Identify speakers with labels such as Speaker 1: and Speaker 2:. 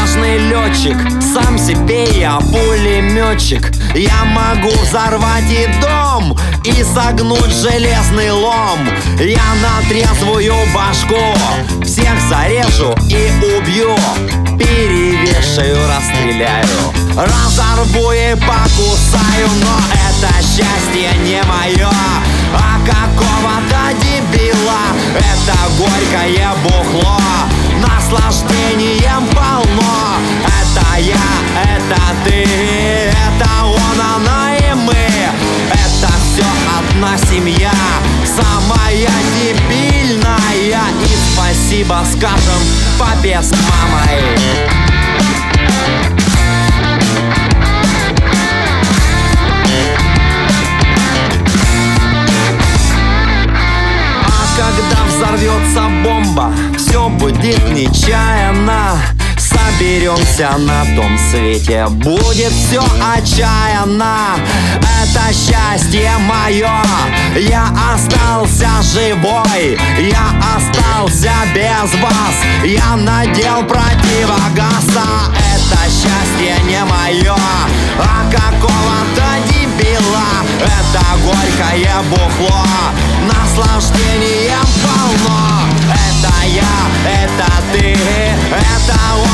Speaker 1: отважный летчик, сам себе я пулеметчик. Я могу взорвать и дом, и согнуть железный лом. Я на трезвую башку всех зарежу и убью, перевешаю, расстреляю, разорву и покусаю. Но это счастье не мое, а какого-то дебила. Это горькое бухло, наслаждением полно. Это я, это ты, это он, она и мы. Это все одна семья, самая дебильная. И спасибо скажем папе с мамой. Когда взорвется бомба, все будет нечаянно. Соберемся на том свете, будет все отчаянно. Это счастье мое, я остался живой, я остался без вас, я надел противогаза. Это счастье не мое, а какого-то дебила. Это горькое бухло, наслаждением полно. Это я, это ты, это он.